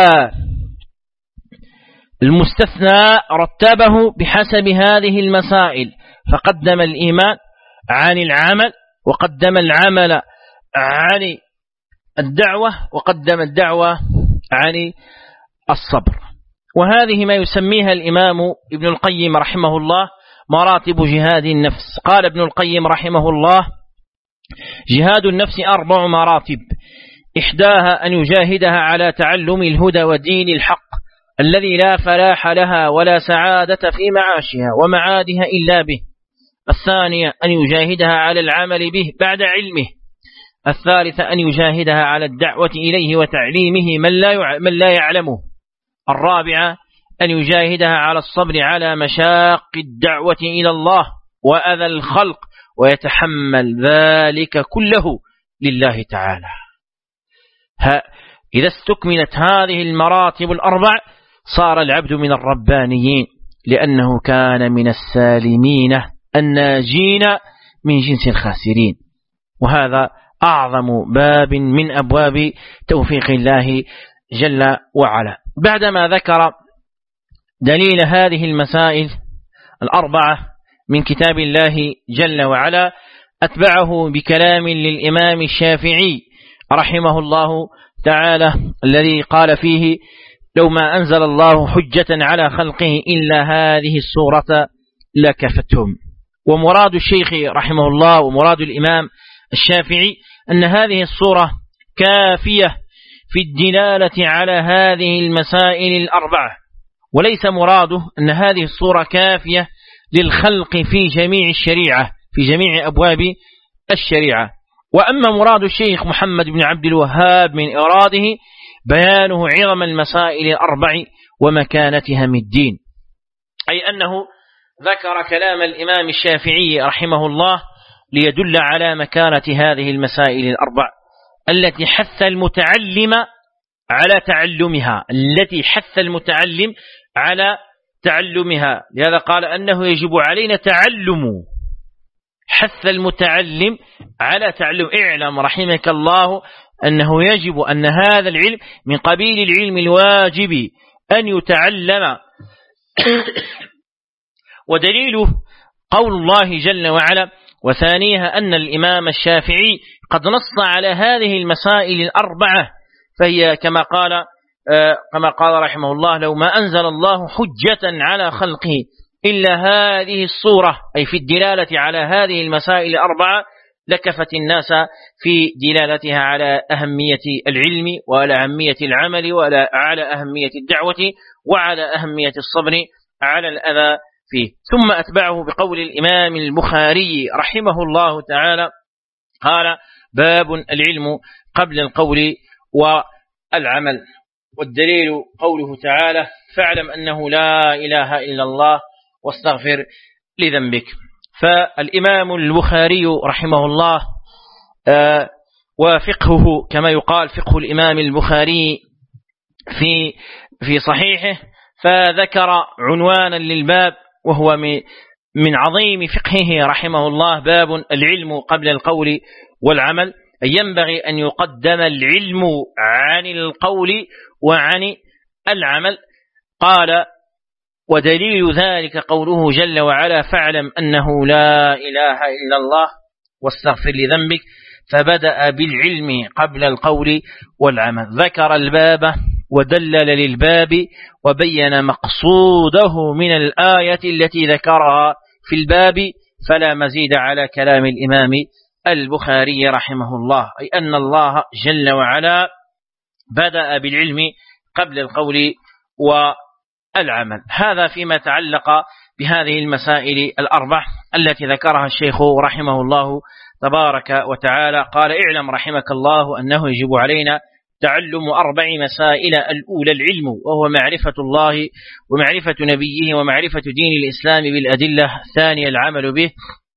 المستثنى رتبه بحسب هذه المسائل، فقدم الإيمان عن العمل، وقدم العمل عن الدعوة، وقدم الدعوة عن الصبر. وهذه ما يسميها الإمام ابن القيم رحمه الله مراتب جهاد النفس. قال ابن القيم رحمه الله: جهاد النفس أربع مراتب، إحداها أن يجاهدها على تعلم الهدى ودين الحق الذي لا فلاح لها ولا سعادة في معاشها ومعادها إلا به. الثانية أن يجاهدها على العمل به بعد علمه. الثالثة أن يجاهدها على الدعوة إليه وتعليمه من لا من لا يعلمه. الرابعة أن يجاهدها على الصبر على مشاق الدعوة إلى الله وأذى الخلق، ويتحمل ذلك كله لله تعالى. إذا استكملت هذه المراتب الأربع صار العبد من الربانيين، لأنه كان من السالمين الناجين من جنس الخاسرين. وهذا أعظم باب من أبواب توفيق الله جل وعلا. بعدما ذكر دليل هذه المسائل الأربعة من كتاب الله جل وعلا، أتبعه بكلام للإمام الشافعي رحمه الله تعالى الذي قال فيه: لو ما أنزل الله حجة على خلقه إلا هذه السورة لكفتهم. ومراد الشيخ رحمه الله ومراد الإمام الشافعي أن هذه السورة كافية في الدلالة على هذه المسائل الأربعة، وليس مراده أن هذه السورة كافية للخلق في جميع الشريعة في جميع أبواب الشريعة. وأما مراد الشيخ محمد بن عبد الوهاب من إراده بيانه عظم المسائل الأربع ومكانتها من الدين، أي أنه ذكر كلام الإمام الشافعي رحمه الله ليدل على مكانة هذه المسائل الأربع التي حث المتعلم على تعلمها التي حث المتعلم على تعلمها. لهذا قال أنه يجب علينا تعلم، حث المتعلم على تعلم. اعلم رحمك الله أنه يجب أن هذا العلم من قبيل العلم الواجب أن يتعلم. ودليله قول الله جل وعلا: وثانيها أن الإمام الشافعي قد نص على هذه المسائل الأربعة، فهي كما قال آه كما قال رحمه الله: لو ما أنزل الله حجة على خلقه إلا هذه الصورة، أي في الدلالة على هذه المسائل الأربعة، لكفت الناس في دلالتها على أهمية العلم وعلى أهمية العمل وعلى أهمية الدعوة وعلى أهمية الصبر على الأذى فيه. ثم أتبعه بقول الإمام البخاري رحمه الله تعالى قال: باب العلم قبل القول والعمل. والدليل قوله تعالى: فاعلم أنه لا إله إلا الله واستغفر لذنبك. فالإمام البخاري رحمه الله آه وفقهه كما يقال فقه الإمام البخاري في في صحيحه، فذكر عنوانا للباب وهو من عظيم فقهه رحمه الله: باب العلم قبل القول والعمل. أي ينبغي أن يقدم العلم عن القول وعن العمل. قال: ودليل ذلك قوله جل وعلا: فاعلم أنه لا إله إلا الله واستغفر لذنبك. فبدأ بالعلم قبل القول والعمل، ذكر الباب ودلل للباب وبين مقصوده من الآية التي ذكرها في الباب، فلا مزيد على كلام الإمام البخاري رحمه الله، أي أن الله جل وعلا بدأ بالعلم قبل القول والعمل. هذا فيما تعلق بهذه المسائل الأربع التي ذكرها الشيخ رحمه الله تبارك وتعالى. قال: اعلم رحمك الله أنه يجب علينا تعلم أربع مسائل. الأولى العلم، وهو معرفة الله ومعرفة نبيه ومعرفة دين الإسلام بالأدلة. الثانية العمل به.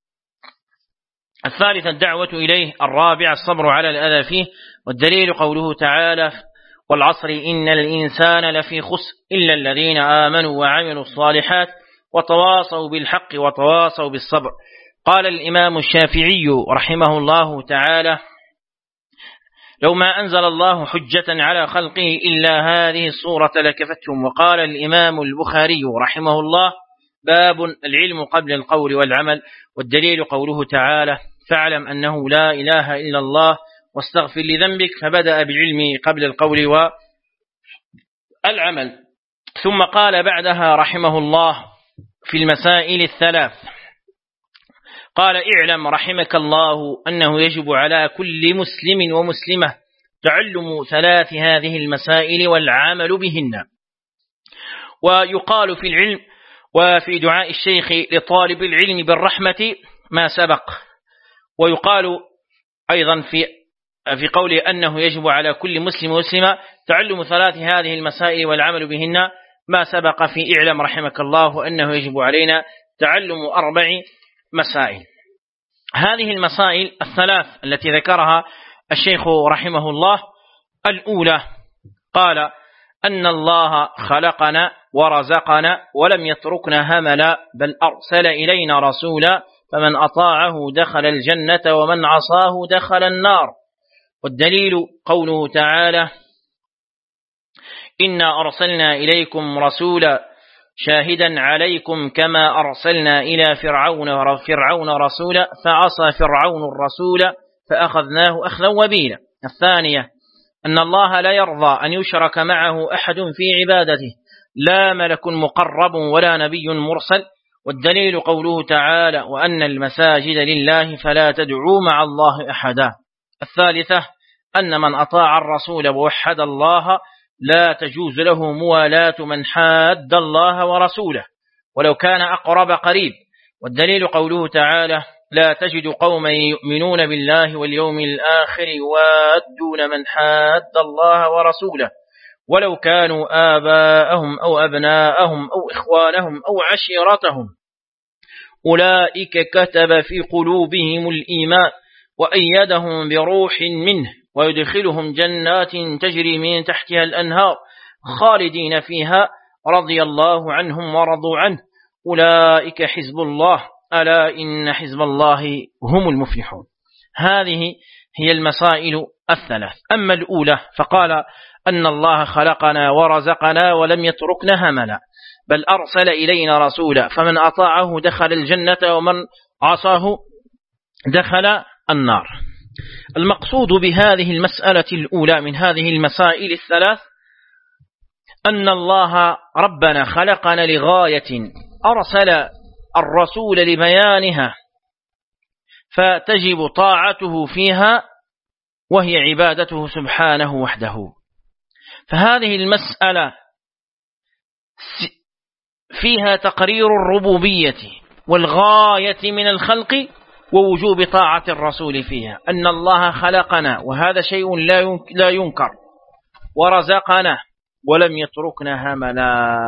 الثالثة الدعوة إليه. الرابع الصبر على الأذى فيه. والدليل قوله تعالى: والعصر إن الإنسان لفي خسر إلا الذين آمنوا وعملوا الصالحات وتواصوا بالحق وتواصوا بالصبر. قال الإمام الشافعي رحمه الله تعالى: لو ما أنزل الله حجة على خلقه إلا هذه الصورة لكفتهم. وقال الإمام البخاري رحمه الله: باب العلم قبل القول والعمل. والدليل قوله تعالى: فاعلم أنه لا إله إلا الله واستغفر لذنبك. فبدأ بالعلم قبل القول والعمل. ثم قال بعدها رحمه الله في المسائل الثلاث، قال: اعلم رحمك الله أنه يجب على كل مسلم ومسلمة تعلم ثلاث هذه المسائل والعمل بهن. ويقال في العلم وفي دعاء الشيخ لطالب العلم بالرحمة ما سبق. ويقال أيضا في في قوله أنه يجب على كل مسلم ومسلمة تعلم ثلاث هذه المسائل والعمل بهن ما سبق في اعلم رحمك الله أنه يجب علينا تعلم أربع مسائل. هذه المسائل الثلاث التي ذكرها الشيخ رحمه الله: الأولى قال: أن الله خلقنا ورزقنا ولم يتركنا هملا، بل أرسل إلينا رسولا، فمن أطاعه دخل الجنة ومن عصاه دخل النار. والدليل قوله تعالى: إنا أرسلنا إليكم رسولا شاهدا عليكم كما أرسلنا إلى فرعون فرعون رسولا فعصى فرعون الرسول فأخذناه أخذا وبيلا. الثانية أن الله لا يرضى أن يشرك معه أحد في عبادته، لا ملك مقرب ولا نبي مرسل. والدليل قوله تعالى: وأن المساجد لله فلا تدعوا مع الله أحدا. الثالثة أن من أطاع الرسول ووحد الله لا تجوز له موالاة من حاد الله ورسوله ولو كان أقرب قريب. والدليل قوله تعالى: لا تجد قوما يؤمنون بالله واليوم الآخر يوادون من حاد الله ورسوله ولو كانوا آباءهم أو أبناءهم أو إخوانهم أو عشيرتهم أولئك كتب في قلوبهم الإيمان وأيدهم بروح منه ويدخلهم جنات تجري من تحتها الأنهار خالدين فيها رضي الله عنهم ورضوا عنه أولئك حزب الله ألا إن حزب الله هم المفلحون. هذه هي المسائل الثلاث. أما الأولى فقال أن الله خلقنا ورزقنا ولم يتركنا هملا بل أرسل إلينا رسولا فمن أطاعه دخل الجنة ومن عصاه دخل النار. المقصود بهذه المسألة الأولى من هذه المسائل الثلاث أن الله ربنا خلقنا لغاية أرسل الرسول لبيانها فتجب طاعته فيها وهي عبادته سبحانه وحده. فهذه المسألة فيها تقرير الربوبية والغاية من الخلق ووجوب طاعة الرسول فيها. أن الله خلقنا وهذا شيء لا ينكر ورزقنا ولم يتركنا هملا،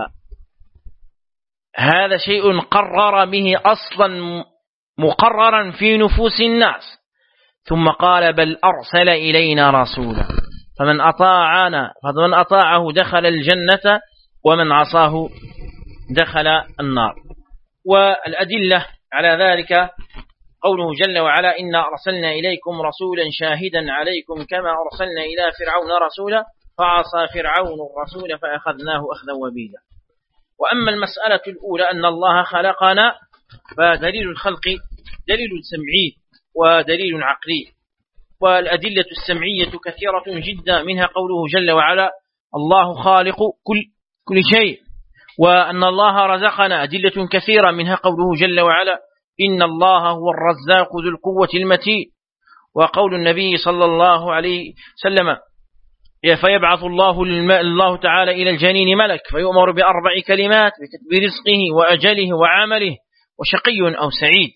هذا شيء قرر به أصلا مقررا في نفوس الناس. ثم قال بل أرسل إلينا رسولا فمن أطاعنا فمن أطاعه دخل الجنة ومن عصاه دخل النار. والأدلة على ذلك قوله جل وعلا إنا أرسلنا إليكم رسولا شاهدا عليكم كما أرسلنا إلى فرعون رسولا فعصى فرعون الرسول فأخذناه أخذا وبيلا. وأما المسألة الأولى أن الله خلقنا فدليل الخلق دليل سمعي ودليل عقلي، والأدلة السمعية كثيرة جدا منها قوله جل وعلا الله خالق كل, كل شيء، وأن الله رزقنا أدلة كثيرة منها قوله جل وعلا إن الله هو الرزاق ذو القوة المتين، وقول النبي صلى الله عليه وسلم فيبعث الله, الله تعالى إلى الجنين ملك فيؤمر بأربع كلمات بكتب رزقه وأجله وعمله وشقي أو سعيد.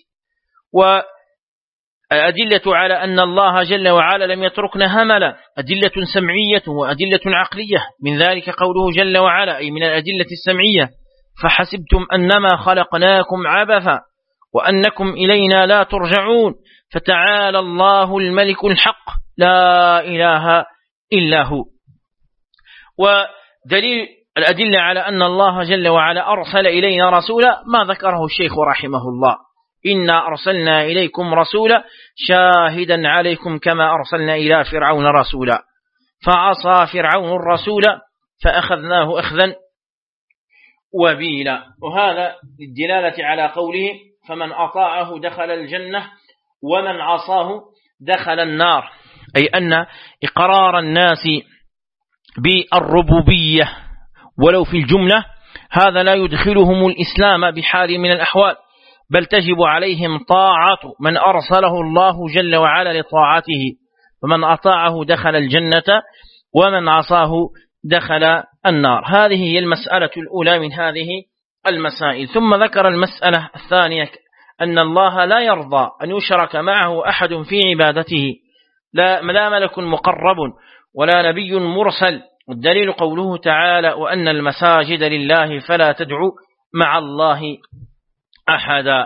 والأدلة على أن الله جل وعلا لم يتركنا هملا أدلة سمعية وأدلة عقلية، من ذلك قوله جل وعلا أي من الأدلة السمعية فحسبتم أنما خلقناكم عبثا وأنكم إلينا لا ترجعون فتعالى الله الملك الحق لا إله إلا هو. ودليل الأدلة على أن الله جل وعلا أرسل إلينا رسولا ما ذكره الشيخ رحمه الله إنا أرسلنا إليكم رسولا شاهدا عليكم كما أرسلنا إلى فرعون رسولا فعصى فرعون الرسول فأخذناه أخذا وبيلا. وهذا للدلالة على قوله فمن أطاعه دخل الجنة ومن عصاه دخل النار، أي أن إقرار الناس بالربوبية ولو في الجملة هذا لا يدخلهم الإسلام بحال من الأحوال، بل تجب عليهم طاعة من أرسله الله جل وعلا لطاعته، فمن أطاعه دخل الجنة ومن عصاه دخل النار. هذه هي المسألة الأولى من هذه المسائل. ثم ذكر المسألة الثانية أن الله لا يرضى أن يشرك معه أحد في عبادته، لا, لا ملك مقرب ولا نبي مرسل، والدليل قوله تعالى وأن المساجد لله فلا تدعوا مع الله أحدا،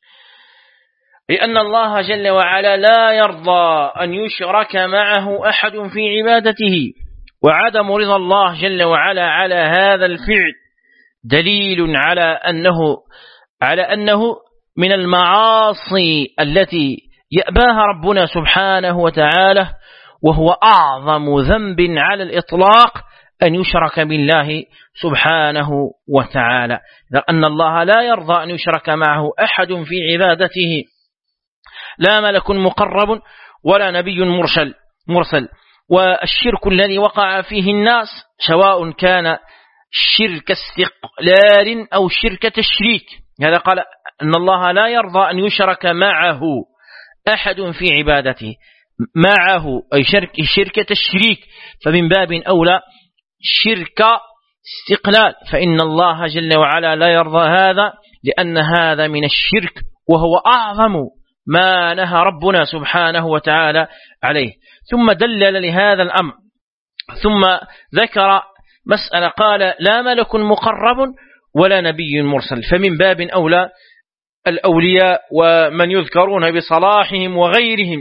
لأن الله جل وعلا لا يرضى أن يشرك معه أحد في عبادته. وعدم رضا الله جل وعلا على هذا الفعل دليل على أنه على أنه من المعاصي التي يأباها ربنا سبحانه وتعالى، وهو أعظم ذنب على الإطلاق أن يشرك بالله سبحانه وتعالى، لأن الله لا يرضى أن يشرك معه أحد في عبادته، لا ملك مقرب ولا نبي مرسل مرسل. والشرك الذي وقع فيه الناس سواء كان شرك استقلال أو شرك تشريك، هذا قال أن الله لا يرضى أن يشرك معه أحد في عبادته، معه أي شرك شرك تشريك، فمن باب أولى شرك استقلال، فإن الله جل وعلا لا يرضى هذا، لأن هذا من الشرك وهو أعظم ما نهى ربنا سبحانه وتعالى عليه. ثم دلل لهذا الأمر، ثم ذكر مسألة قال لا ملك مقرب ولا نبي مرسل، فمن باب أولى الأولياء ومن يذكرون بصلاحهم وغيرهم.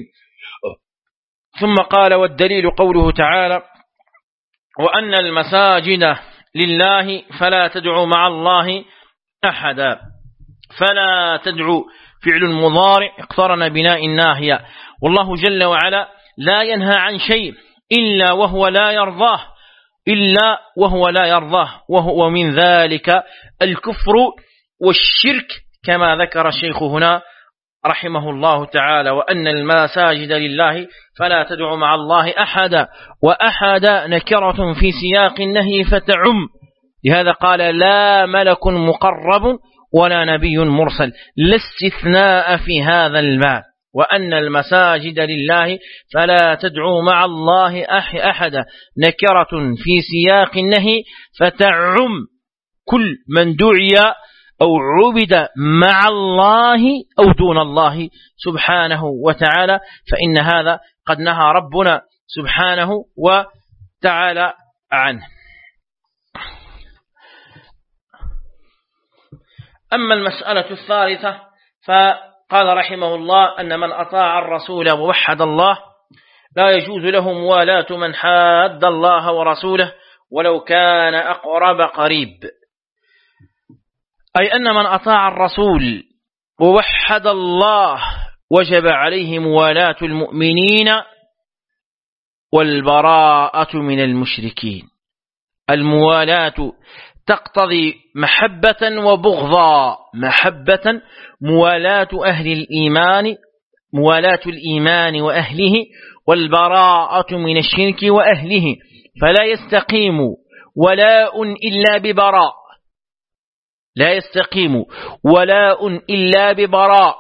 ثم قال والدليل قوله تعالى وأن المساجد لله فلا تدعوا مع الله أحدا. فلا تدعوا فعل مضارع اقترن بناء الناهية، والله جل وعلا لا ينهى عن شيء إلا وهو لا يرضاه إلا وهو لا يرضاه وهو من ذلك الكفر والشرك، كما ذكر الشيخ هنا رحمه الله تعالى: وأن المساجد لله فلا تدعوا مع الله أحدا. وأحد نكرة في سياق النهي فتعم، لهذا قال: لا ملك مقرب ولا نبي مرسل، لا استثناء في هذا الباب. وأن المساجد لله فلا تدعوا مع الله أحدا نكرة في سياق النهي فتعم كل من دعي أو عبد مع الله أو دون الله سبحانه وتعالى، فإن هذا قد نهى ربنا سبحانه وتعالى عنه. أما المسألة الثالثة فقال رحمه الله: أن من أطاع الرسول ووحد الله لا يجوز له موالاة من حاد الله ورسوله ولو كان أقرب قريب. أي أن من أطاع الرسول ووحد الله وجب عليه موالاة المؤمنين والبراءة من المشركين. الموالاة تقتضي محبة وبغضا: محبة موالاة أهل الإيمان موالاة الإيمان وأهله، والبراءة من الشرك وأهله، فلا يستقيم ولاء إلا ببراء لا يستقيم ولاء إلا ببراء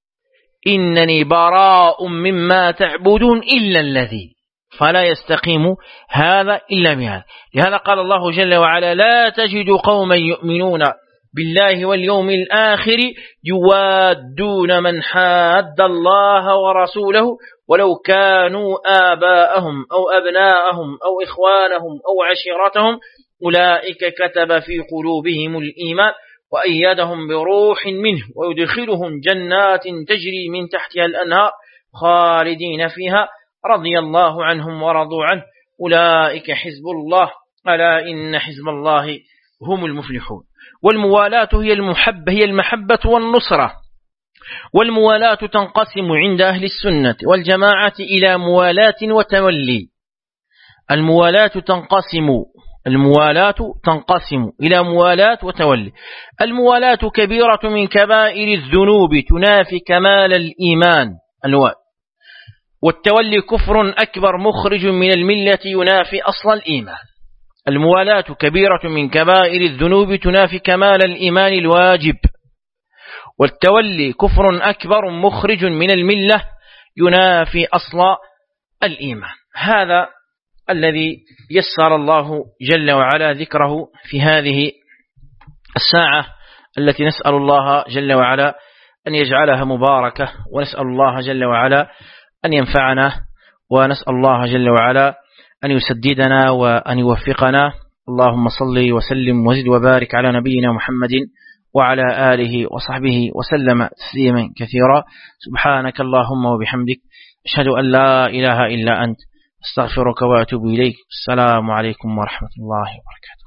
إنني براء مما تعبدون إلا الذي، فلا يستقيم هذا إلا بهذا. لهذا قال الله جل وعلا: لا تجد قوما يؤمنون بالله واليوم الآخر يوادون من حاد الله ورسوله ولو كانوا آباءهم أو أبناءهم أو إخوانهم أو عشيرتهم أولئك كتب في قلوبهم الإيمان وأيدهم بروح منه ويدخلهم جنات تجري من تحتها الأنهار خالدين فيها رضي الله عنهم ورضوا عنه أولئك حزب الله ألا إن حزب الله هم المفلحون. والموالاة هي المحبة هي المحبة والنصرة. والموالاة تنقسم عند أهل السنة والجماعة إلى موالاة وتولي. الموالاة تنقسم الموالاة تنقسم إلى موالاة وتولي. الموالاة كبيرة من كبائر الذنوب تنافي كمال الإيمان الواجب، والتولي كفر أكبر مخرج من الملة ينافي أصل الإيمان. الموالاة كبيرة من كبائر الذنوب تنافي كمال الإيمان الواجب، والتولي كفر أكبر مخرج من الملة ينافي أصل الإيمان. هذا الذي يسر الله جل وعلا ذكره في هذه الساعة التي نسأل الله جل وعلا أن يجعلها مباركة، ونسأل الله جل وعلا أن ينفعنا، ونسأل الله جل وعلا أن يسددنا وأن يوفقنا. اللهم صل وسلم وزد وبارك على نبينا محمد وعلى آله وصحبه وسلم تسليما كثيرا. سبحانك اللهم وبحمدك أشهد أن لا إله إلا أنت استغفرك وأتوب إليك. السلام عليكم ورحمة الله وبركاته.